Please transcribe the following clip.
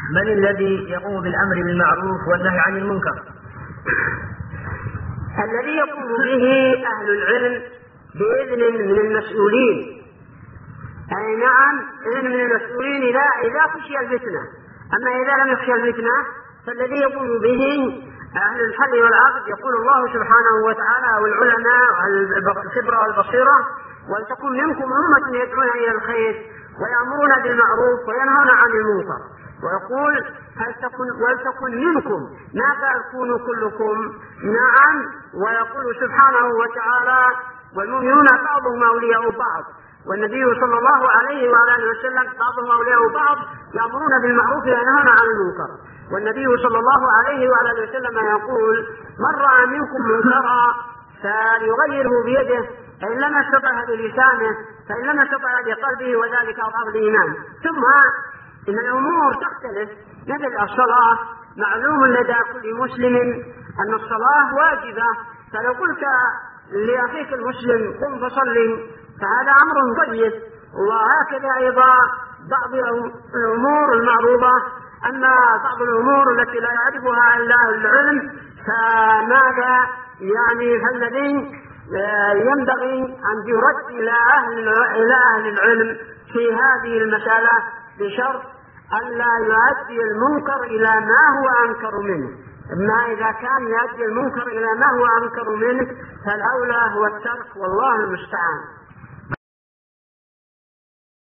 من الذي يقوم بالأمر بالمعروف والنهي عن المنكر؟ الذي يقوم به أهل العلم بإذن من المسؤولين. أي نعم، إذن من المسؤولين إذا خشي الفتنة. أما إذا لم يخشى الفتنة فالذي يقوم به أهل الحل والعقد. يقول الله سبحانه وتعالى والعلماء الخبرة والبصيرة: ولتكن منكم أمة يدعون إلى الخير ويأمرون بالمعروف وينهون عن المنكر. ويقول: ولتكن منكم، ما تكونوا كلكم. نعم. ويقول سبحانه وتعالى: والمؤمنون بعضهم أولياء بعض، والنبي صلى الله عليه وعلى آله وسلم بعضهم أولياء بعض يأمرون بالمعروف وينهون عن المنكر. والنبي صلى الله عليه وعلى آله وسلم يقول: من رأى منكم منكرا فليغيره بيده، فإن لم يستطع بلسانه، فإن لم يستطع بقلبه، وذلك أضعف الإيمان. ثم إن الأمور تختلف. مثل الصلاة، معلوم لدى كل مسلم أن الصلاة واجبة، فلو قلت لأخيك المسلم قم فصلي فهذا أمر طيب. وهكذا أيضا بعض الأمور المعروضة. أما بعض الأمور التي لا يعرفها إلا أهل العلم فماذا يعني؟ فالذي ينبغي أن يرد إلى أهل العلم في هذه المسألة بشرط ألا يؤدي المنكر إلى ما هو أنكر منه. أما إذا كان يؤدي المنكر إلى ما هو أنكر منه فالأولى هو الترك، والله المستعان.